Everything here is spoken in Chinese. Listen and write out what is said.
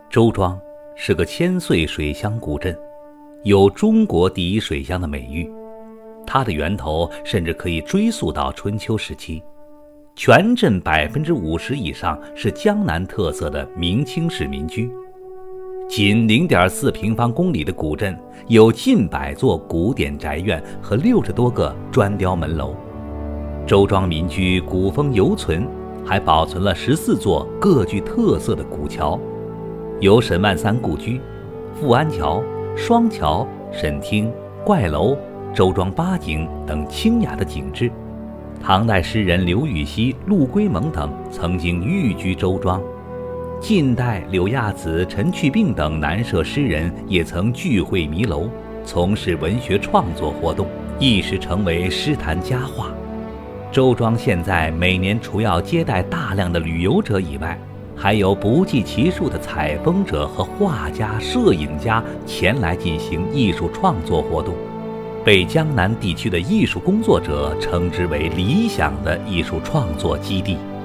周庄是个千岁水乡古镇，有中国第一水乡的美誉。它的源头甚至可以追溯到春秋时期。全镇50%以上是江南特色的明清式民居。仅0.4平方公里的古镇有近100座古典宅院和60多个砖雕门楼。周庄民居古风犹存，还保存了14座各具特色的古桥，有沈万三故居、富安桥、双桥、沈厅、怪楼、周庄八景等清雅的景致。唐代诗人刘禹锡、陆龟蒙等曾经寓居周庄，近代柳亚子、陈去病等南社诗人也曾聚会迷楼，从事文学创作活动，一时成为诗坛佳话。周庄现在每年除要接待大量的旅游者以外，还有不计其数的采风者和画家、摄影家前来进行艺术创作活动，被江南地区的艺术工作者称之为理想的艺术创作基地。